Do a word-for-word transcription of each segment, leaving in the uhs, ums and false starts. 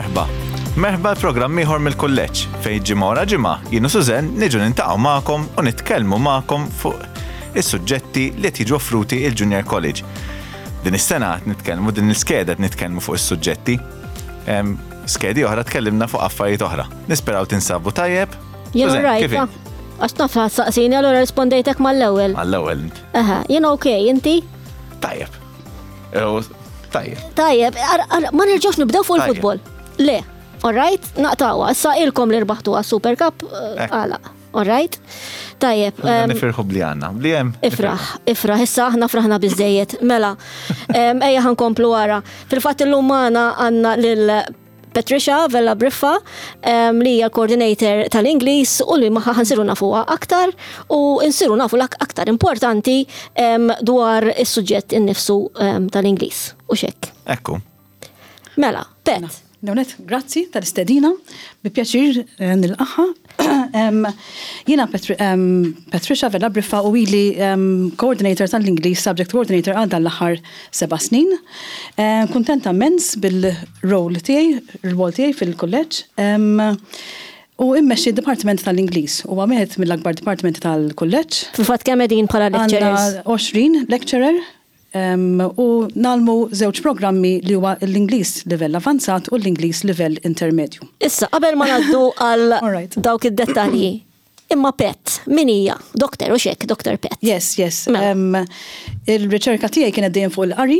Merħba. Merħba l-programm ieħor mill-kulleġġ fejn ġimgħa wara ġimgħa jienu Sużen niġu nintaqgħu magħkom u nitkellmu magħkom fuq is-suġġetti li qed jiġu offruti il-Junior College. Din is-sena qed nitkellmu din il-skeda qed nitkellmu fuq is-suġġetti. Ehm skedi oħra tkellimna fuq affarijiet oħra. Nisperaw tinsabu tajjeb. Jien rajt. Għax nafha saqsini allura rispondejtek mal-ewwel. Mal-ewwel. Aha, jien okej, inti? Tajjeb. Ew, tajjeb. Tajjeb, ma nerġgħux nibdew fuq il-futbol. Le, all right, naqtawa, issa ilkom li rbaħtu għas-Super Cup, għala, all right? Tajjeb. Nifirħu bli għanna, bli hemm. Ifraħ, ifraħ, issa aħna fraħna biżejjed. Mela, ejja ħankomplu wara. Fil-fatt illum għandna lil Patricia Vella Briffa, um, li hija l-coordinator tal-Ingliż u li maħħa ħansiru nafuha aktar u nsiru nafu l aktar importanti um, dwar is-suġġett innifsu um, tal-Ingliż u xekk. Ekku. Mela, Pet. Dawnet, grazzi tal-istedina, bi pjaċir nil-qaħħa. um, Jiena Petri, um, Patricia Vella Briffa u ili um, coordinator tal-Ingliż, subject coordinator għadda l-aħħar seba' snin. Um, Kuntenta immens bil-rol tiegħi, il-rol tiegħi fil-kolleġġ. Um, U immexxi d-Dipartiment tal-Ingliż u għamet mill-akbar Dipartiment tal-kolleġġ. Fil-fatt kemm qegħdin bħala lecturers? Għandna għoxrin lecturer. Um, u nalmu żewġ programmi li huwa l-Ingliż livell avanzat u l-Ingliż livell intermedju. Issa, qabel ma ngħaddu għal dawk id-dettalji, imma Pet, min hija? Doktor u xek, Doktor Pet. Yes, yes. Um, il-riċerka tiegħi kienet dejjem fuq il-qari.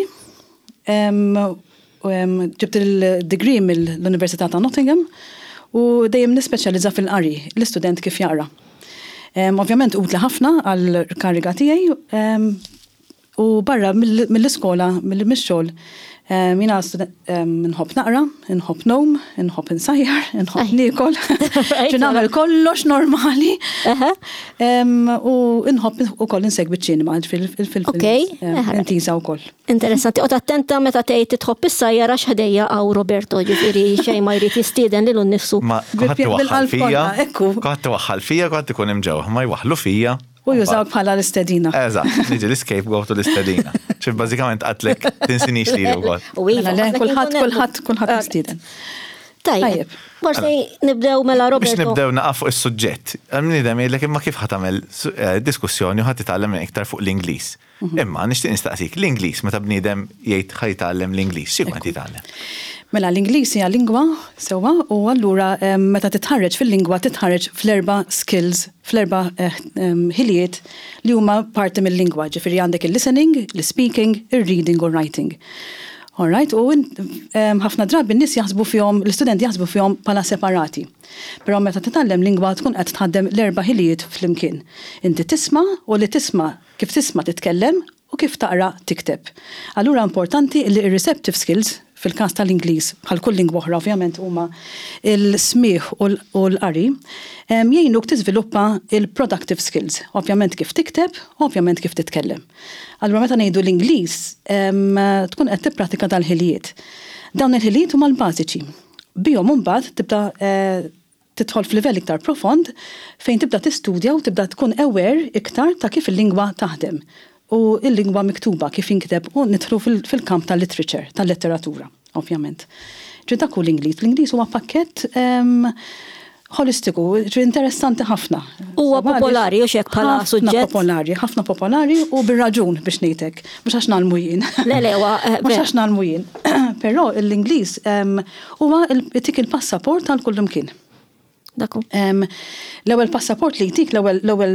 Um, um, ġibt il-degree mill-Università ta' Nottingham u dejjem nispeċjalizza fil-qari, l-istudent kif jaqra. Um, ovvjament utli ħafna għall-kariga tiegħi. Um, U barra mill-iskola, mill-xogħol, mina nħobb naqra, nħobb nom, nħobb insajjar, nħobb nikol, ġu nagħmel kollox normali. U nħobb ukoll insegwi ċ-ċinema fil-film intiża wkoll. Interessanti, qod attenta meta tgħid tħobb is-sajjar għax ħdejja għaw Roberto, ġifieri xejn ma jrid jistieden lilu nnifsu. Ma ħadd iwaħħal fija, ħadd iwaħħal fija, ħadd ikun imġewwa, ma jwaħħlu fija. U jużawk bħala l-istedina. Eżatt, niġi l-scapegoat u l-istedina. ċif bażikament qatlek tinsinix li wkoll. Kulħadd kulħadd kulħadd istiden. Tajjeb. Forsi nibdew mela Roberto. Biex nibdew naqaf fuq is-suġġett. Nidem jgħidlek imma kif ħatamel diskussjoni u ħadd titgħallem iktar fuq l-Ingliż. Imma nixtieq nistaqsik l-Ingliż meta bniedem jgħid ħajtgħallem l-Ingliż, xi kont jitgħallem? Mela l-Ingliż hija lingwa sewwa u allura meta titħarreġ fil-lingwa titħarreġ fl-erba' skills, fl-erba' ħiliet li huma parti mill-lingwa, ġifieri għandek il-listening, il-speaking, il-reading u writing. All right, u ħafna drabi n-nies jaħsbu fihom, l-istudenti jaħsbu fihom bħala separati. Però meta titgħallem lingwa tkun qed tħaddem l-erba' ħiliet flimkien. Inti tisma' u li tisma' kif tisma' titkellem u kif taqra tikteb. Allura importanti li ir-receptive skills fil-każ tal-Ingliż, bħal kull lingwa oħra ovvjament huma il-smieħ u l-qari, jgħinuk tiżviluppa il-productive skills, ovvjament kif tikteb, ovvjament kif titkellem. Allura meta ngħidu l-Ingliż tkun qed tippratika tal-ħiliet. Dawn il-ħiliet huma l-bażiċi. Bihom imbagħad tibda tidħol f'livell iktar profond fejn tibda tistudja u tibda tkun aware iktar ta' kif il-lingwa taħdem. U il-lingwa miktuba kif jinkiteb u nidħlu fil-kamp tal-literature, tal-letteratura, ovvjament. Ġi dak hu l-Ingliż. L-Ingliż huwa pakkett holistiku, ġi interessanti ħafna. Huwa popolari u xek bħala suġġett. Ħafna popolari, ħafna popolari u bir-raġun biex ngħidlek, mhux għax nagħmlu jien. Le le huwa mhux għax nagħmlu jien. Però l-Ingliż huwa tik il-passaport għal kull imkien. Daku. L-ewwel passaport li jtik, l-ewwel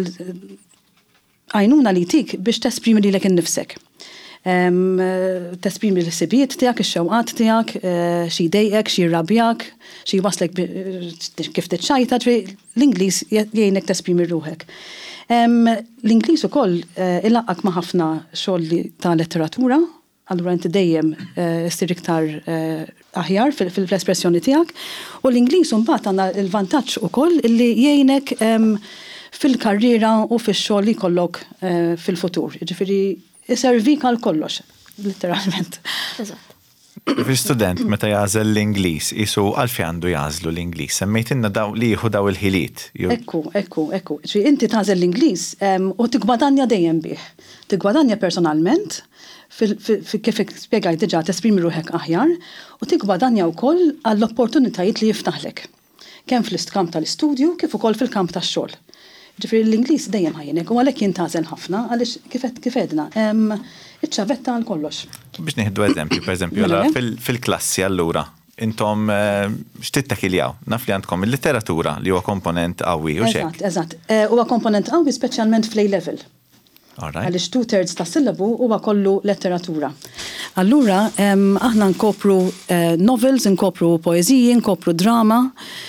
għajnuna li tik biex tesprimi li l-ek nifsek. Um, tesprimi l-sibiet tijak, il-xewqat tijak, uh, xie dejjek, xie rabjak, xie waslek kif titxajta, l-Inglis jgħinek tesprimi ruħek. Um, L-Inglis u koll uh, il-laqqak maħafna xoll ta' letteratura, allura inti dejjem uh, stir iktar uh, aħjar fil-espressjoni tijak, u l-Inglis un bat għanna il-vantaċ u koll li jgħinek um, fil-karriera u fil-xogħol li kollok uh, fil-futur. Ġifieri iservik għal kollox, letteralment. Eżatt. Fil-student meta jażel l-Ingliż, isu għalfi għandu jażlu l-Ingliż. Semmejtinna daw li jieħu daw il-ħiliet. Ekku, ekku, ekku. Ġi inti tażel l-Ingliż u tigwadanja dejjem bih. Tigwadanja personalment, kif spjegaj diġà tesprimi ruħek aħjar, u tigwadanja wkoll għall-opportunitajiet li jiftaħlek. Kemm fl-istkamp tal-istudju kif ukoll fil-kamp tax-xogħol. Ġifieri l-Ingliż dejjem ħajjinek u għalhekk jintażel ħafna għaliex kif edna iċ-ċavetta għal kollox. Biex nieħdu eżempju, pereżempju, fil-klassi allura, intom x'tittakiljaw? Naf li għandkom il-literatura li huwa komponent qawwi u xejn. Eżatt, eżatt. Huwa komponent qawwi speċjalment fl-A level. Għaliex two-thirds ta' sillabu huwa kollu letteratura. Allura, aħna nkopru novels, nkopru poeżiji, nkopru drama,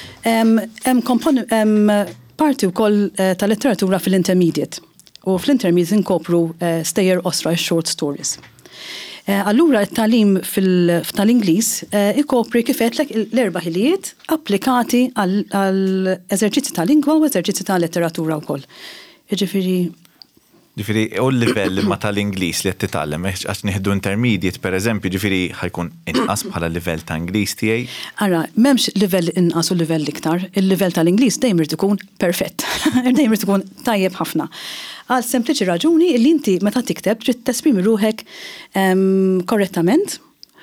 hemm parti wkoll ta' letteratura fil-intermediate. U fl-intermediate nkopru stejjer osra short stories. Allura t-talim tal-Ingliż ikopri kifetlek l-erba' ħiliet applikati għal eżerċizzi ta' lingwa u eżerċizzi ta' letteratura wkoll. Jiġifieri Ġifieri u l-livell ma tal-Ingliż li qed titgħallem għax nieħdu intermediate pereżempju, ġifieri ħajkun inqas bħala livell ta' Ingliż tiegħi. Ara, m'hemmx livell inqas u livell iktar. Il-livell tal-Ingliż dejjem irid ikun perfett. Dejjem irid ikun tajjeb ħafna. Għal sempliċi raġuni li inti meta tikteb trid tesprimi ruħek korrettament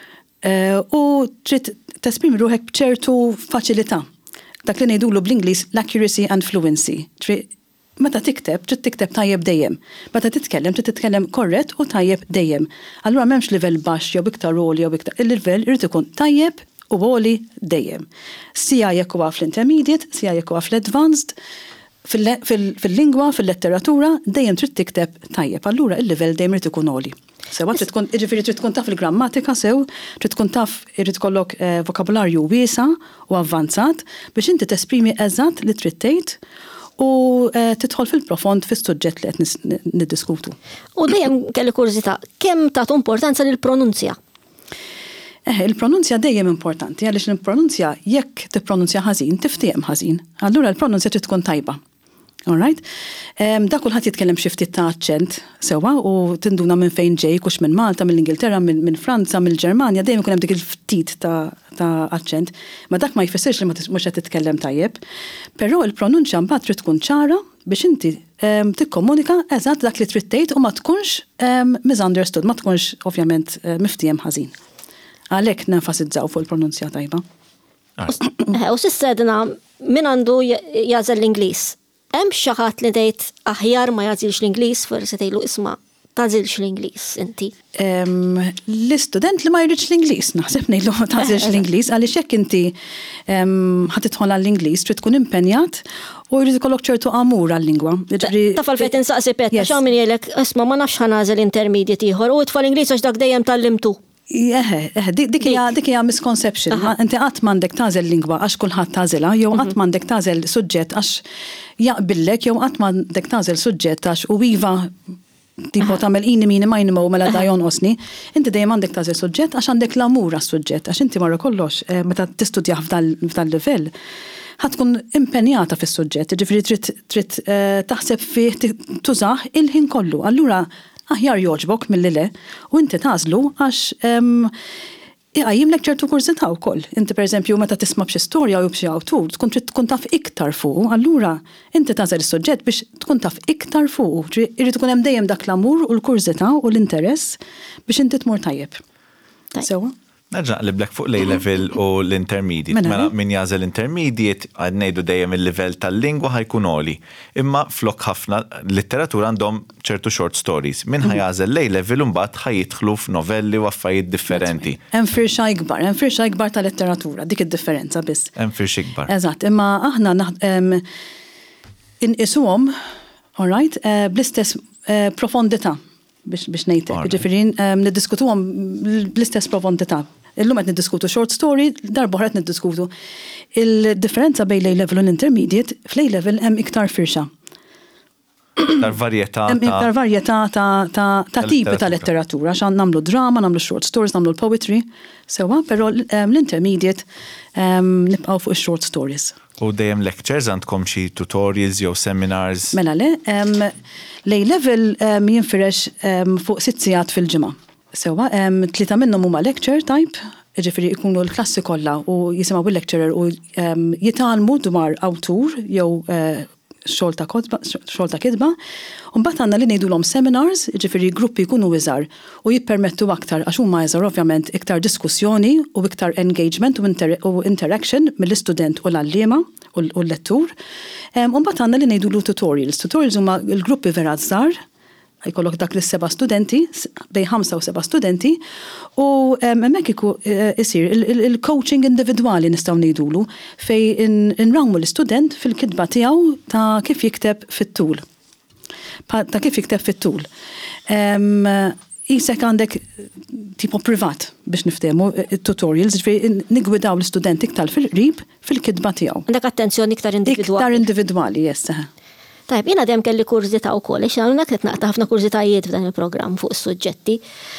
u trid tesprimi ruħek b'ċertu faċilità. Dak li ngħidulu bl-Ingliż l-accuracy and fluency. Meta tikteb, trid tikteb tajjeb dejjem. Meta titkellem, trid titkellem korrett u tajjeb dejjem. Allura m'hemmx livell baxx jew iktar għoli jew iktar. Il-livell irid ikun tajjeb u għoli dejjem. Sija jekk huwa fl-intermediate, sija jekk huwa fl-advanced, fil-lingwa, fil-letteratura, dejjem trid tikteb tajjeb. Allura il-livell dejjem irid ikun għoli. Sewa trid tkun, jiġifieri trid tkun taf il-grammatika sew, trid tkun taf irid kollok vokabularju wiesa' u avvanzat biex inti tesprimi eżatt li trid tgħid u tidħol fil-profond fis-suġġett li qed niddiskutu. U dejjem kelli kurżità, kemm tagħtu importanza lill-pronunzja? Eh, il-pronunzja dejjem importanti, għaliex il-pronunzja jekk tippronunzja ħażin, tiftiem ħażin. Allura l-pronunzja trid tkun tajba. All right? Da kulħadd jitkellem xi ftit ta' aċċent sewwa u tinduna minn fejn ġej, kux minn Malta, mill-Ingilterra, minn Franza, mill-Ġermanja, dejjem ikun hemm dik il-ftit ta' ta' aċċent, ma dak ma jfissirx li mhux qed titkellem tajjeb. Però il-pronunċja mbagħad trid tkun ċara biex inti tikkomunika eżatt dak li trid tgħid u ma tkunx misunderstood, ma tkunx ovvjament miftiem ħażin. Għalhekk nenfasizzaw fuq il-pronunzja tajba. U s'issa edna min għandu jażel l-Ingliż. Hemm xi ħadd li tgħid aħjar ma jażilx l-Ingliż, forsi tgħidlu isma' tażilx l-Ingliż inti. L-istudent li ma jridx l-Ingliż, naħseb ngħidlu tażilx l-Ingliż għaliex hekk inti ħadd tidħol għall-Ingliż trid tkun impenjat u jrid ikollok ċertu amur għall-lingwa. Taf għalfejn insaqsi petta x'hawn min jgħidlek isma' ma nafx ħanażel intermediate ieħor u tfal Ingliż għax dak dejjem tallimtu. Eħe, eħe, dik hija misconception. Inti qatt m'għandek tażel lingwa għax kulħadd tażilha, jew qatt m'għandek tażel suġġett għax jaqbillek, jew qatt m'għandek tażel suġġett għax u iva tipo tagħmel ini mini ma jinimgħu mela da jonqosni. Inti dejjem għandek tażel suġġett għax għandek l-amur għas-suġġett, għax inti wara kollox meta tistudjah f'dal livell ħatkun impenjata fis-suġġett, ġifieri trid taħseb fih tużah il-ħin kollu. Allura aħjar joġbok mill-le u inti tażlu għax iqajjimlek ċertu kurzità wkoll. Inti pereżempju meta tisma' b'xi storja jew b'xi awtur tkun trid tkun taf iktar fuq, allura inti tażel is-suġġett biex tkun taf iktar fuq. Irid ikun hemm dejjem dak l-amur u l-kurzità u l-interess biex inti tmur tajjeb. Sewwa? Nerġa' naqliblek fuq l-A-level u l-intermediate. Mela min jażel intermediate għad ngħidu dejjem il-livell tal-lingwa ħajkun għoli. Imma flok ħafna litteratura għandhom ċertu short stories. Min ħajażel l-A-level u mbagħad ħajidħlu f'novelli u affarijiet differenti. Hemm firxa ikbar, hemm firxa ikbar ta' letteratura, dik id-differenza biss. Hemm firxa ikbar. Eżatt, imma aħna inqisuhom, all right, bl-istess profondità. biex biex ngħidlek. Ġifieri niddiskutuhom bl-istess profondità. Illum qed niddiskutu short story, darba oħra qed niddiskutu. Il-differenza bejn A-level u l-intermediate, fl-A-level hemm iktar firxa. Iktar varjetà. Hemm iktar varjetà ta' tipi ta' letteratura, x'għan nagħmlu drama, nagħmlu short stories, nagħmlu l-poetry, sewwa, però l-intermediate nibqgħu fuq ix-short stories. U dejjem lectures għandkom xi tutorials jew seminars? Mela le, l-A-level jinfirex fuq sitt sigħat fil-ġimgħa. Sewwa, tlieta minnhom huma lecture type, ġifiri ikunu l-klassi kollha u jisimgħu il-lecturer u um, jitalmu dwar awtur jew uh, xogħol ta' kodba, xogħol ta' kitba, u mbagħad għandna li ngħidulhom seminars, ġifieri gruppi jkunu iżgħar u jippermettu aktar għax huma iżgħar ovvjament iktar diskussjoni u iktar engagement u, inter u interaction mill-istudent u l-allima u l-lettur. Um, u mbagħad għandna li ngħidulu tutorials. Tutorials huma l-gruppi vera żgħar, jkollok dak l-seba studenti, bej ħamsa u seba studenti, u hemmhekk iku isir il-coaching individwali nistgħu ngħidulu fej inrawmu l-istudent fil-kitba tiegħu ta' kif jikteb fit-tul. Ta' kif jikteb fit-tul. Isek għandek tipo privat biex niftehmu tutorials, ġifieri nigwidaw l-istudent iktar fil-qrib fil-kitba tiegħu. Għandek attenzjoni iktar individwali. Iktar individwali, yes. Tajb, jina dem kelli kurzita u koll, xan unek naqta ħafna kurzitajiet f'dan il-program fuq is-suġġetti.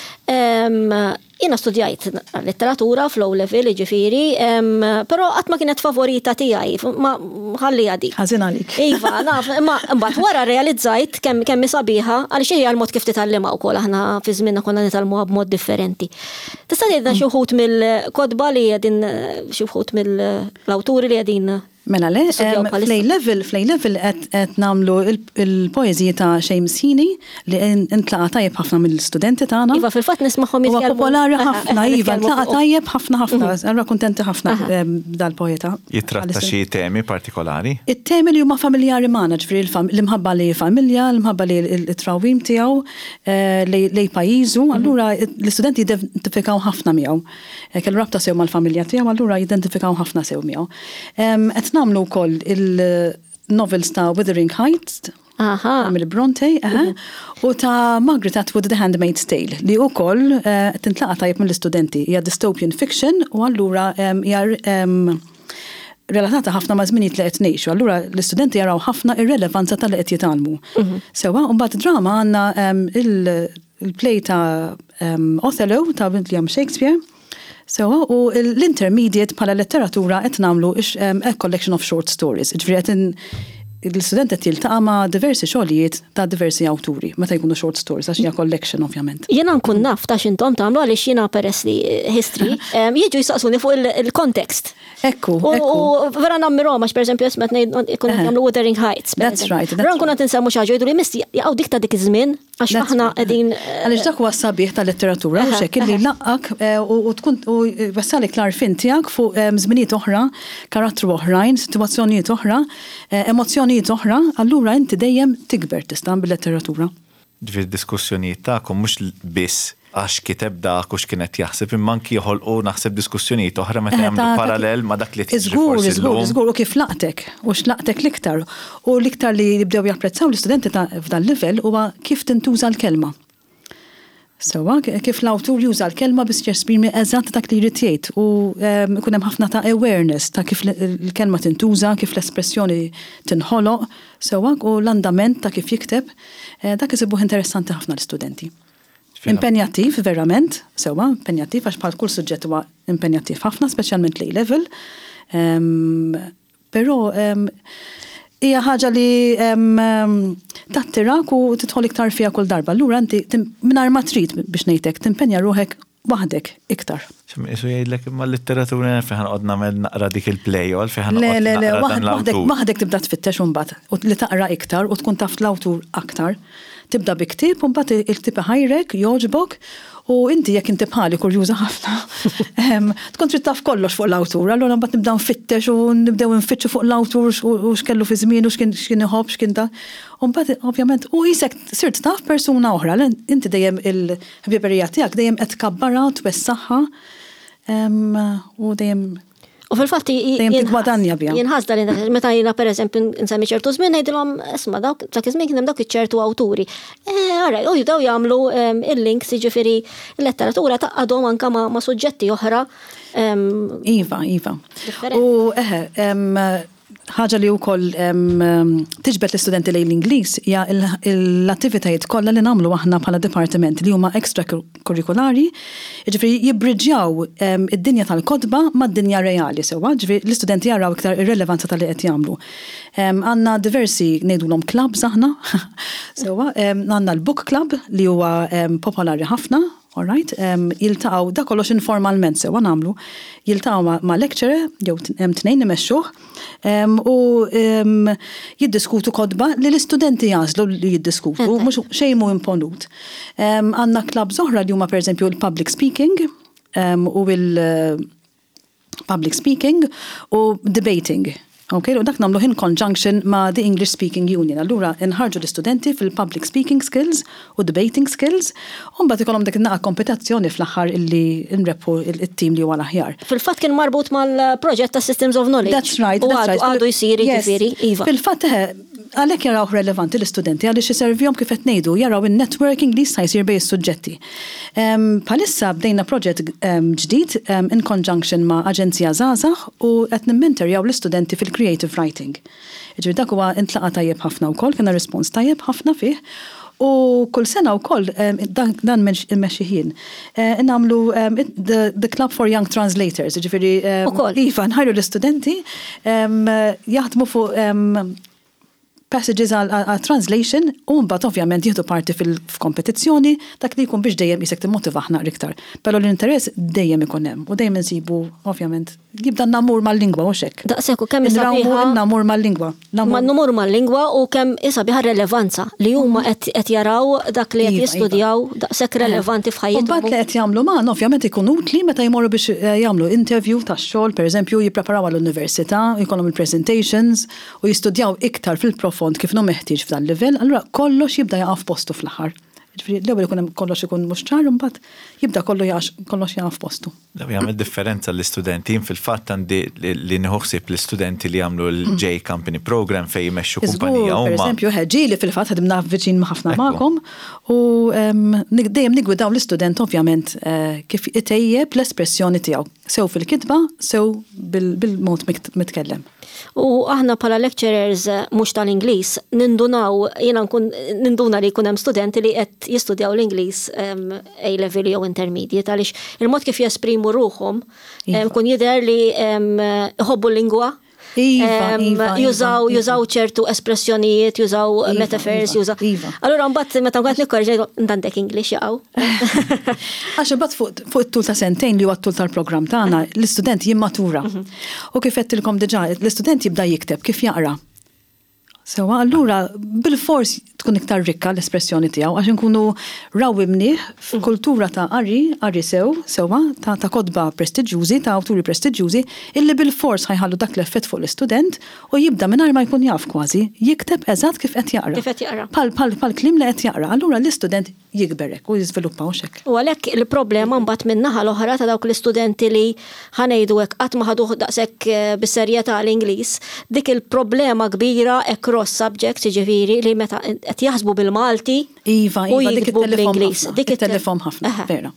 Jina studjajt letteratura flow level ġifiri, pero għatma kienet favorita tijaj, ma ħalli għadi. Ħazin għalik. Iva, naf, ma mbatt wara realizzajt kemm sabiħa, għalli xieħi għal-mod kif titallima u koll, aħna fi żminna konna nitalmuha b'mod differenti. Tista' tgħidna xi wħud mill-kodba li għedin, xi wħud mill-awturi li għedin. Mela le, flej level, flej level qed namlu il-poezija ta' Seamus Heaney li intlaqa tajjeb ħafna mill-studenti tagħna. Iva, fil-fatt nisma'hom jitkellmu. Huwa popolari ħafna, iva, ntlaqa tajjeb ħafna ħafna. Allura kuntenti ħafna dal-poeta. Jitratta xi temi partikolari? It-temi li huma familjari magħna, ġifieri l-imħabba li familja, l-imħabba li l-trawim tiegħu lej pajjiżu, allura l-istudenti jidentifikaw ħafna miegħu. Kellu rabta sew mal-familja tiegħu, allura jidentifikaw ħafna sew miegħu. Namlu koll il-novels ta' Wuthering Heights, Emily Bronte, u ta' Margaret Atwood The Handmaid's Tale, li u koll tintlaqa tajjeb mill-istudenti. Hija dystopian fiction u allura hija relatata ħafna ma' żminijiet li qed ngħixu. Allura l-istudenti jaraw ħafna ir-relevanza tal-li qed jitalmu. Sewwa u mbagħad drama għandna il-play ta' Othello ta' William Shakespeare. So, u l-intermediate pala letteratura qed nagħmlu a collection of short stories. Ġifieri qed l-istudent qed jiltaqa' ma' diversi xogħlijiet ta' diversi awturi meta jkunu short stories għax hija collection ovvjament. Jiena nkun naf ta' x'intom tagħmlu għaliex jiena peress li history, jiġu jistaqsuni fuq il-kontekst. Ekku, ekku. U vera nammirhom għax pereżempju ismet ikun jagħmlu Wuthering Heights. That's right. Vera nkun qed insemmu xi ħaġa jgħidu li misti jaqgħu dik ta' dik iż-żmien għax aħna qegħdin. Għaliex dak huwa sabiħ tal-letteratura u xekk li laqak u tkun u wassalik l-arfin tiegħek fuq żminijiet oħra, karattru oħrajn, sitwazzjonijiet oħra, emozzjonijiet oħra, allura inti dejjem tikber tista' bil-letteratura. Ġifier diskussjonijiet tagħkom mhux biss għax kiteb dak u x'kienet jaħseb imma anki joħolqu naħseb diskussjonijiet oħra meta jagħmlu parallel ma' dak li tiġri forsi żgur, żgur, u kif laqtek u x'laqtek l-iktar. U l-iktar li jibdew japprezzaw l-istudenti ta' f'dan livell huwa kif tintuża l-kelma. Sewwa kif l-awtur juża l-kelma biex jesprimi eżatt dak li jrid jgħid u ikun hemm ħafna ta' awareness ta' kif l-kelma tintuża, kif l-espressjoni tinħoloq, sewwa u l-andament ta' kif jikteb, dak isibuh interessanti ħafna l-istudenti. Impenjattiv, verament, sewa, impenjattiv, għax bħal kull suġġett huwa impenjattiv ħafna, speċjalment lej level. Però hija ħaġa li tattirak u tidħol iktar fiha kull darba. Allura inti mingħajr ma trid biex ngħidlek timpenja ruħek waħdek iktar. Isu jgħidlek imma l-litteratura fejn ħanqod nagħmel naqra dik il-play-all fejn Le, le, le, waħdek tibda tfittex imbagħad u li taqra iktar u tkun taf l-awtur aktar. Tibda bi ktieb u mbagħad il-ktieb ħajrek, jogħġbok u inti jekk inti bħali kurjuża ħafna. Tkun trid taf kollox fuq l-awtur, allura mbagħad nibdew nfittex u nibdew nfittxu fuq l-awtur u x'kellu fi żmien u x'kien iħobb x'kien ta. U mbagħad ovvjament u isek sirt taf persuna oħra, inti dejjem il-ħbiberija tiegħek dejjem qed tkabbarha twessaħħa u dejjem U fil-fatti jinħasda li meta jiena pereżempju nsemmi ċertu żmien ngħidilhom isma' dawk dak iż-żmien kien hemm dawk iċ-ċertu awturi. Ara, u jibdew jagħmlu il-links jiġifieri l-letteratura taqgħadhom anke ma' suġġetti oħra. Iva, iva. U eħe, ħaġa li wkoll tiġbed l-istudenti lejn l-Ingliż hija l-attivitajiet kollha li nagħmlu aħna bħala dipartiment li huma ekstrakurrikulari, jiġifieri jibbridġjaw id-dinja tal-kodba mad-dinja reali sewwa, ġifieri l-istudenti jaraw iktar ir-relevanza tal-li qed jagħmlu. Għandna diversi ngħidulhom clubs aħna, sewwa għandna l-book club li huwa popolari ħafna. all right, um, jiltaqgħu da kollox informalment sewa nagħmlu, jiltaqgħu ma, ma lecturer jew hemm tnejn imexxuh um, u um, jiddiskutu kodba li l-istudenti jażlu li jiddiskutu, okay. Mhux xejn mhu imponut. Um, għandna klabs oħra li huma pereżempju l-public speaking um, u il- public speaking u debating. Okay, u dak namlu in conjunction ma' the English Speaking Union. Allura inħarġu l-istudenti fil-public speaking skills u debating skills, u mbagħad ikollhom dak naqa kompetizzjoni fl-aħħar illi nrepu il-tim li huwa l-aħjar. Fil-fatt kien marbut mal-proġett ta' Systems of Knowledge. That's right. U għadu jsir jiġifieri, iva. Fil-fatt għalhekk jaraw relevanti l-istudenti għaliex iservihom kif qed ngħidu jaraw in-networking li jista' jsir bejn is-suġġetti. Bħalissa bdejna proġett ġdid in conjunction ma' aġenzija żgħażagħ u qed nimmentorjaw l-istudenti fil-creative writing. Ġifieri dak huwa intlaqa tajjeb ħafna wkoll, kien rispons tajjeb ħafna fih. U kull sena wkoll dan immexxi ħin. Nagħmlu the Club for Young Translators, ġifieri iva nħajru l-istudenti jaħdmu fuq passages għal translation u mbagħad ovvjament jieħdu parti fil-kompetizzjoni dak li jkun biex dejjem isek timmotiva aħna iktar. Però l-interess dejjem ikun hemm u dejjem insibu ovvjament jibda n-namur mal-lingwa u xek. Daqshekk u kemm isabiħa n-namur mal-lingwa. N-namur mal-lingwa u kemm isabiħa relevanza li huma qed jaraw dak li qed jistudjaw daqshekk relevanti f'ħajjithom. Mbagħad li qed jagħmlu magħna ovvjament ikun utli meta jmorru biex jagħmlu interview tax-xogħol, pereżempju jippreparaw għall-università, jkollhom il-presentations u jistudjaw iktar fil-profond kif nu meħtieġ f'dan livell, allura kollox jibda jaqaf postu fl-aħħar. L-ewwel ikun hemm kollox ikun mhux ċar, imbagħad jibda kollox jaqaf postu. Daw jagħmel differenza l-istudenti, fil-fatt għandi li nieħuħsib l-istudenti li jagħmlu l-J Company Program fejn jmexxu kumpanija huma. Pereżempju ħeġġieli fil-fatt ħadimna viċin ħafna magħkom u dejjem nigwidaw l-istudent ovvjament kif itejjeb l-espressjoni tiegħu, sew fil-kitba, sew bil-mod mitkellem. U aħna bħala lecturers mhux tal-Ingliż nindunaw jiena nkun ninduna li jkun hemm studenti li qed jistudjaw l-Ingliż A-level jew intermediate għaliex il-mod kif jesprimu ruhom kun jidher li ħobbu l-lingwa. Iva, iva, jużaw jużaw ċertu espressjonijiet, jużaw metaphors, jużaw. Allura mbagħad meta nkun qed nikkorreġi ndandek English jaqgħu. Għax imbagħad fuq it-tul ta' sentejn li huwa t-tul tal-programm tagħna, l-istudent jimmatura. U kif qedtilkom diġà, l-istudent jibda jikteb kif jaqra. Sewa, allura bil-fors tkun iktar rikka l-espressjoni tiegħu għax inkunu rawimni f'kultura ta' qari, qari sew, sewa, ta' ta' kodba prestiġjużi, ta' awturi prestiġjużi, illi bil-fors ħajħallu dak l-effett fuq l-istudent u jibda mingħajr ma jkun jaf kważi, jikteb eżatt kif qed jaqra. Kif qed jaqra. Pal pal pal kliem li qed jaqra, allura l-istudent jikberek u jiżviluppaw hekk. U għalhekk il-problema mbagħad min-naħa l-oħra ta' dawk l-istudenti li ħanejdu hekk qatt ma ħaduh daqshekk bis-serjetà l-Ingliż, dik il-problema kbira across subjects, jiġifieri li meta qed jaħsbu bil-Malti iva, u iva, dik jiktbu bl-Ingliż. Dik it-telefon ħafna, vera.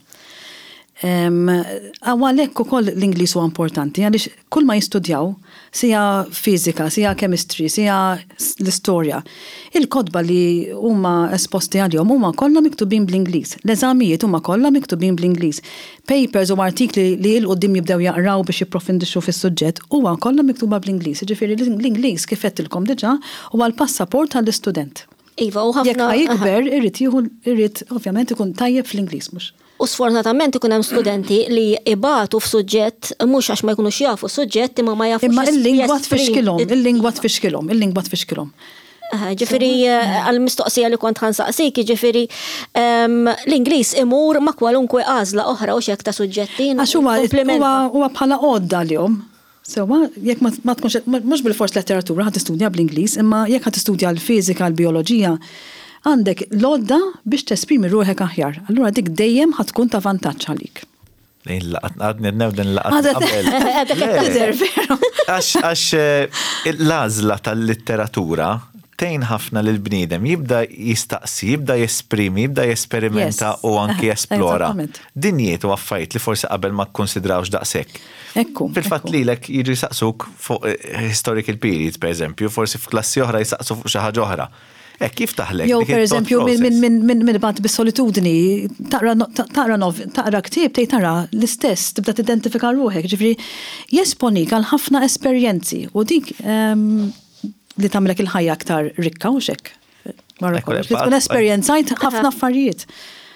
Għalhekk ukoll l-Ingliż huwa importanti għaliex kull ma jistudjaw sija fiżika, sija chemistry, sija l-istorja. Il-kodba li huma esposti għalihom huma kollha miktubin bl-Ingliż. L-eżamijiet huma kollha miktubin bl-Ingliż. Papers u artikli li l qudiem jibdew jaqraw biex jipprofondixxu fis-suġġett huwa kollha miktuba bl-Ingliż. Ġifieri l-Ingliż kif qedtilkom diġà huwa l-passaport għall-istudent. Iva, u ħafna. Jekk jikber irid jieħu irid ovvjament ikun tajjeb fl-Ingliż mhux. U sfortunatament ikun hemm studenti li ibatu f'suġġett mhux għax ma jkunux jafu suġġett imma ma jafux. Imma il-lingwa tfixkilhom, il-lingwa tfixkilhom, il-lingwa tfixkilhom. Ġifieri għall-mistoqsija li kont ħansaqsik, ġifieri l-Ingliż imur ma' kwalunkwe għażla oħra u x'hekk ta' suġġetti. Għax huwa huwa bħala għodda għalihom. Sewa, jekk ma tkunx mhux bil-fors letteratura ħad tistudja bl-Ingliż, imma jekk ħad tistudja l-fiżika, l-bioloġija, għandek l-għodda biex tesprimi ruħek aħjar. Allura dik dejjem ħad tkun ta' vantaġġ għalik. Għadni nevden laqat qabel. Għax l-għażla tal-litteratura tejn ħafna lill-bniedem jibda jistaqsi, jibda jesprimi, jibda jesperimenta u anki esplora. Dinjiet u affarijiet li forsi qabel ma kkonsidrawx daqshekk. Ekku. Fil-fatt lilek jiġu jisaqsuk fuq historical periods, per eżempju, forsi f'klassi oħra jisaqsu fuq xi ħaġa oħra. Hekk kif taħlek? Jew pereżempju minn bad bis-solitudni, taqra ktieb tgħid tara l-istess, tibda tidentifika ruħek, ġifieri jesponik għal ħafna esperjenzi u dik li tagħmlek il-ħajja aktar rikka u xek. Tkun esperjenzajt ħafna affarijiet.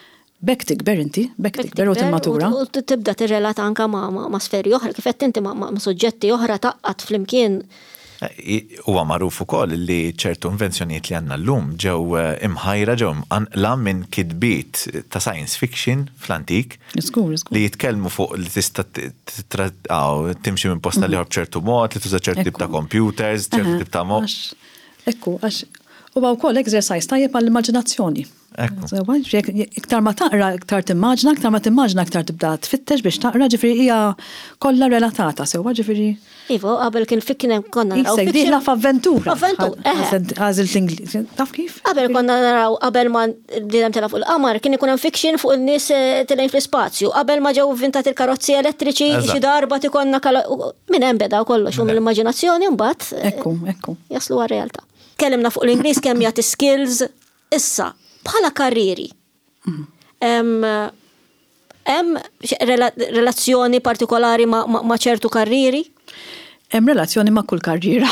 bekk tikber inti, bekk tikber u timmatura. U tibda tirrelata anka ma' sferi oħra, kif qed inti ma' suġġetti oħra taqqat flimkien. Huwa magħruf ukoll li ċertu invenzjonijiet li għandna llum ġew imħajra ġew anqla minn kitbiet ta' science fiction fl-antik li jitkellmu fuq li tista' timxi minn posta li ċertu mod, li tuża ċertu tip ta' computers, ċertu tip ta' mod. Ekku, għax huwa wkoll exercise tajjeb għall-immaġinazzjoni. Iktar ma taqra, iktar timmaġna, iktar ma timmaġna, iktar tibda tfittex biex taqra, ġifieri hija kollha relatata, sewwa ġifieri. Ivo, qabel kien fikkien konna naraw. Isek diħla f'avventura. Avventura, Għażilt Ingliż. Taf kif? Qabel konna naraw, qabel ma bdiedem telha fuq il-qamar, kien ikun hemm fiction fuq in-nies tilejn fl-ispazju. Qabel ma ġew vintat il-karozzi elettriċi, xi darba tikonna minn hemm beda kollox u mill-immaġinazzjoni mbagħad. Ekku, ekku. Jaslu għar-realtà. Kellimna fuq l-Ingliż kemm jagħti skills issa bħala karriri. Hemm relazzjoni partikolari ma' ċertu karriri? Hemm relazzjoni ma' kull karriera.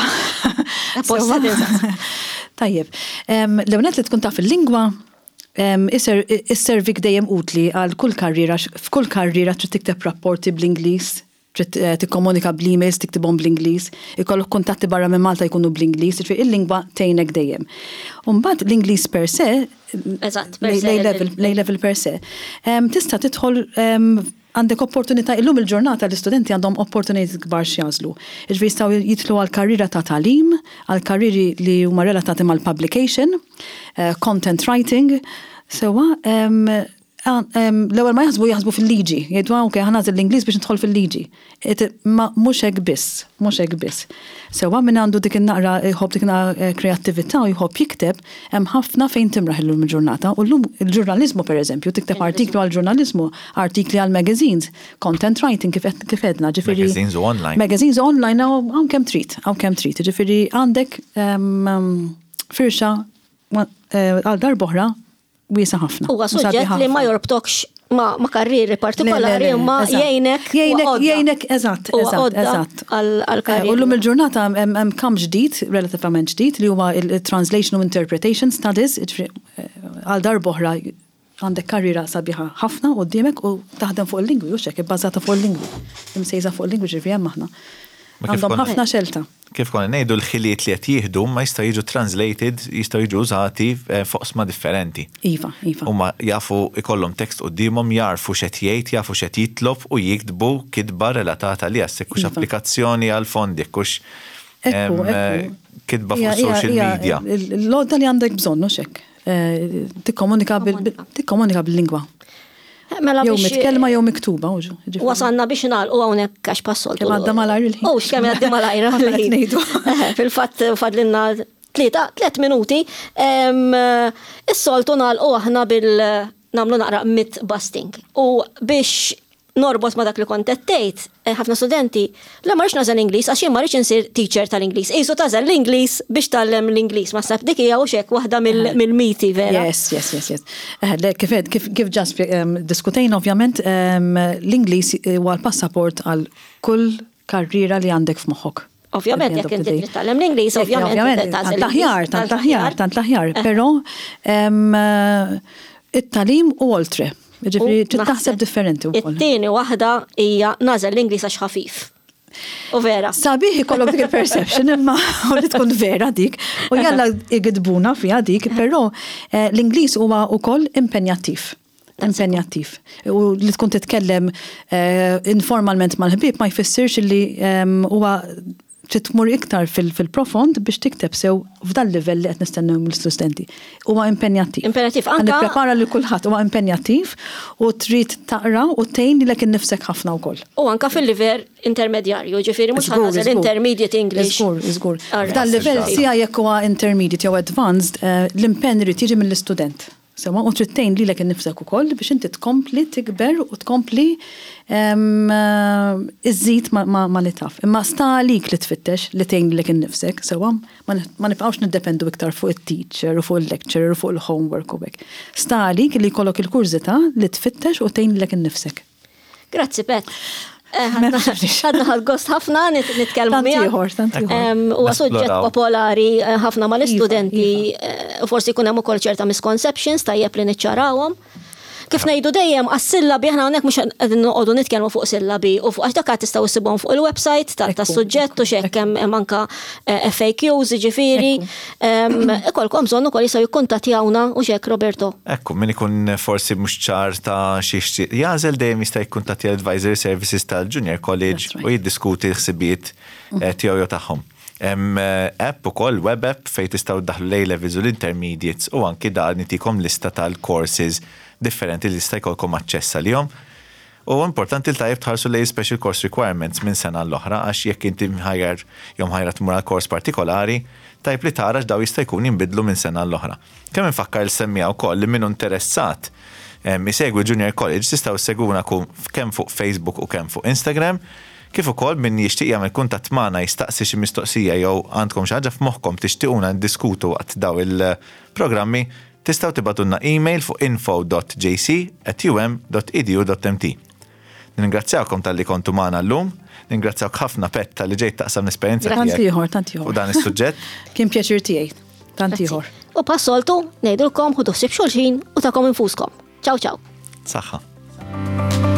Tajjeb. L-ewwel li tkun taf il-lingwa isservik dejjem utli għal kull karriera, f'kull karriera trid tikteb rapporti bl-Ingliż, trid tikkomunika bl-emails, tiktibhom bl-Ingliż, ikollok kuntatti barra minn Malta jkunu bl-Ingliż, ġifieri il-lingwa tgħinek dejjem. U mbagħad l-Ingliż per se, eżatt, per se, lej level per se, tista' tidħol għandek opportunità, illum il-ġurnata l-istudenti għandhom opportunitajiet kbar x'jażlu. Ġifieri jistgħu jidħlu għal karriera ta' tagħlim, għal karriri li huma relatati mal-publication, content writing, sewwa l-ewwel ma jaħsbu jaħsbu fil-liġi, jgħidu ok, ħanażel l-Ingliż biex nidħol fil-liġi. Ma mhux hekk biss, mhux hekk biss. Sewwa min għandu dik in-naqra jħobb dik kreattività u jħobb jikteb, hemm ħafna fejn timraħ illum il-ġurnata. U llum il-ġurnaliżmu pereżempju, tikteb artiklu għall-ġurnaliżmu, artikli għall-magazines, content writing kif kif edna, ġifieri. Magazines u online. Magazines u online hawn kemm trid, hawn kemm trid. Ġifieri għandek firxa għal darb'oħra wiesa ħafna. Huwa suġġett li ma jorbtokx ma karriri partikolari ma jgħinek jgħinek eżatt, eżatt, eżatt. Għal-karriri. U llum il-ġurnata hemm kam ġdid, relativament ġdid, li huwa il-translation u interpretation studies, għal darb'oħra għandek karriera sabiħa ħafna quddiemek u taħdem fuq il-lingwi, u xek ibbażata fuq il-lingwi. Imsejża fuq il-lingwi ġifieri hemm aħna. Għandhom ħafna xelta. Kif konna ngħidu l-ħiliet li qed jieħdu ma jistgħu jiġu translated, jistgħu jiġu użati f'oqsma differenti. Iva, iva. Huma jafu ikollhom tekst qudiemhom, jarfu x'qed jgħid, jafu x'qed jitlob u jiktbu kitba relatata li għassek hux applikazzjoni għal fondi, hux kitba fuq social media. L-għodda li għandek bżonn mhux hekk. Tikkomunika bil-lingwa. Jew mitkellma jew miktuba uġu. Wasanna biex nagħlqu hawnhekk għax passoltu. Kemm għadda malajr il-ħin. U x'kemm għadda malajr il-ħin. Fil-fatt fadlilna tlieta tliet minuti. Is-soltu nagħlqu aħna bil nagħmlu naqra myth busting. U biex norbot ma dak li kont tgħid, ħafna studenti la ma rridx nażel Ingliż għax jien ma rridx insir teacher tal-Ingliż. Qisu tażel l-Ingliż biex tallem l-Ingliż. Ma sab dik hija hekk waħda mill-miti vera. Yes, yes, yes, yes. Kif kif kif ġast diskutejn ovvjament l-Ingliż huwa l-passaport għal kull karriera li għandek f'moħħok. Ovvjament jekk inti trid tallem l-Ingliż, ovvjament tant l-aħjar, tant l-aħjar, tant l-aħjar, però it-talim u oltre. Ġifri, trid taħseb differenti wkoll. It-tieni waħda hija nażel l-Ingliż għax ħafif. U vera. Sabiħ ikollok dik il-perception imma u li tkun vera dik. U jalla igidbuna fiha dik, però l-Ingliż huwa wkoll impenjattiv. Impenjattiv. U li tkun titkellem informalment mal-ħbieb ma jfissirx li huwa trid tmur iktar fil-profond biex tikteb sew f'dan livell li qed nistennew mill-istudenti. Huwa impenjattiv. Impenjattiv anke. Nipprepara lil kulħadd huwa impenjattiv u trid taqra u tgħin lilek innifsek ħafna wkoll. U anke fil-livell intermedjarju, ġifieri mhux ħażel intermediate English. Żgur, żgur. F'dan livell sija jekk huwa intermediate jew advanced, l-impenn irid jiġi mill-istudent. Sewa, u trid tgħin lilek innifsek ukoll biex inti tkompli tikber u tkompli iżżid ma li taf. Imma sta għalik li tfittex li tgħin lilek innifsek, sewa, ma nibqgħux niddependu iktar fuq it-teacher u fuq il-lecturer u fuq il-homework u hekk. Sta għalik li jkollok il-kurzita li tfittex u tgħin lilek innifsek. Grazzi, Pet. Għadna għal-gost ħafna nitkellmu miegħek. U suġġett popolari ħafna mal-istudenti u forsi jkun hemm ukoll ċerta misconceptions tajjeb li niċċarawhom. kif ngħidu dejjem għas-sillabi aħna hawnhekk mhux qegħdin noqogħdu nitkellmu fuq sillabi u fuq għax dak tistgħu issibhom fuq il-website tas-suġġett u x'hekk hemm anke F A Qs jiġifieri. Ikolkom bżonn ukoll jistgħu jikkuntattjawna u x'hekk Roberto. Ekku, min ikun forsi mhux ċar ta' xi jixtieq jażel dejjem jista' jikkuntatti l-advisory services tal-Junior College u jiddiskuti l-ħsibiet tiegħu jew tagħhom. Hemm app ukoll web app fejn tistgħu ddaħlu l-A-levels u l-intermediates u anki dan nitikom lista tal-courses differenti li jista' jkollkom aċċess għalihom. U importanti l tajjeb tħarsu lej special course requirements minn sena l-oħra għax jekk inti mħajjar jew mħajra tmur għal kors partikolari, tajb li tara x'daw jista' jkun jinbidlu minn sena l-oħra. Kemm infakkar l-semmija wkoll li min interessat isegwi Junior College tistgħu seguna kemm fuq Facebook u kemm fuq Instagram. Kif ukoll min jixtieq jagħmel kuntatt magħna jistaqsi xi mistoqsija jew għandkom xi ħaġa f'moħħkom tixtiequna ndiskutu waqt daw il-programmi, tistgħu tibgħatulna email fuq info dot j c at u m dot e d u dot m t. Ningrazzjawkom tal-li kontu magħna llum, ningrazzjawk ħafna Pett tal-li ġejt taqsam l-esperjenza tiegħek. Tant ieħor, tant ieħor. U dan is-suġġett. Kien pjaċir tiegħi, tant ieħor. U passoltu ngħidulkom ħudu ħsieb xulxin u tagħkom infuskom. Ciao ciao. Saħħa.